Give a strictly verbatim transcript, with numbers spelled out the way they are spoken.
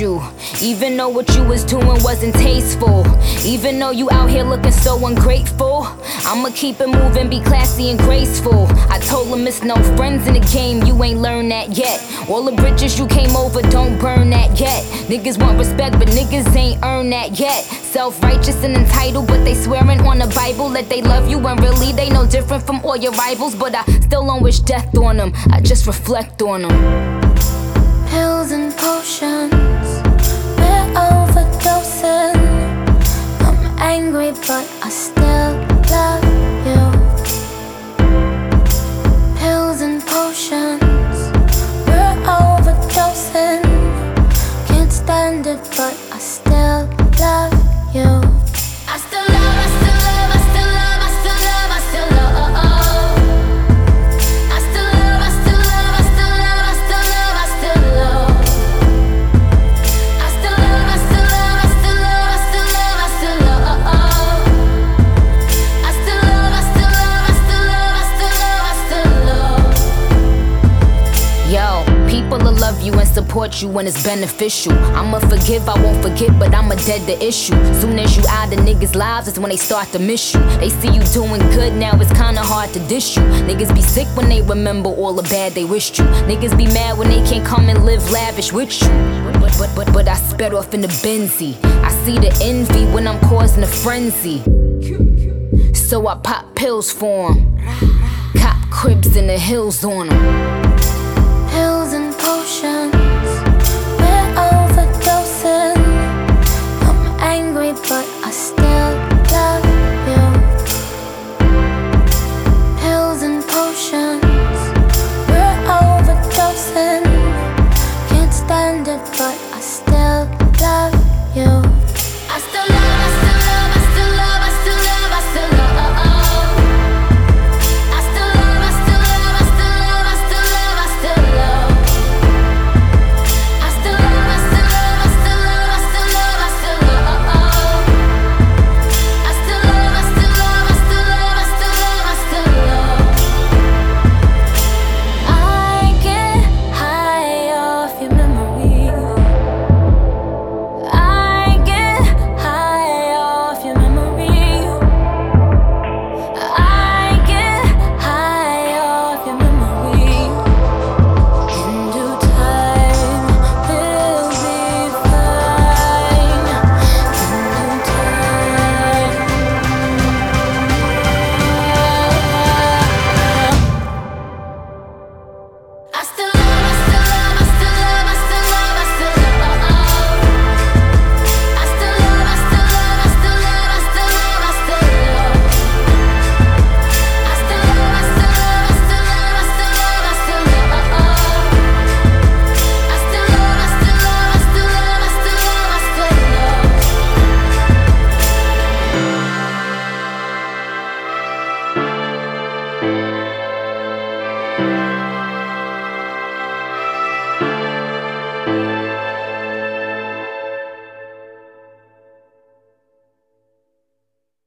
you. Even though what you was doing wasn't tasteful. Even though you out here looking so ungrateful, I'ma keep it moving, be classy and graceful. I told him it's no friends in the game, you ain't learned that yet. All the bridges you came over, don't burn that yet. Niggas want respect, but niggas ain't earned that yet. Self-righteous and entitled, but they swearing on the Bible that they love you, when really they no different from all your rivals. But I still don't wish death on them, I just reflect on them. Pills and potions, we're overdosing. I'm angry, but I still love you. Pills and potions, we're overdosing. Can't stand it, but I still love you. I still love, I still love, I still love, I still love, I still love. I still love, I still love, I still love, I still love, I still love. I still love, I still love, I still love, I still love, I still love. I still love, I still love, I still love, I still love, I still love. Yo, people will love you and support you when it's beneficial. I'ma forgive, I won't forget, but I'ma dead the issue. Soon as you out of niggas' lives, it's when they start to miss you. They see you doing good, now it's kinda hard to dish you. Niggas be sick when they remember all the bad they wished you. Niggas be mad when they can't come and live lavish with you. But, but, but, but I sped off in the Benzie. I see the envy when I'm causing a frenzy. So I pop pills for 'em. Cop cribs in the hills on 'em. Pills and potions,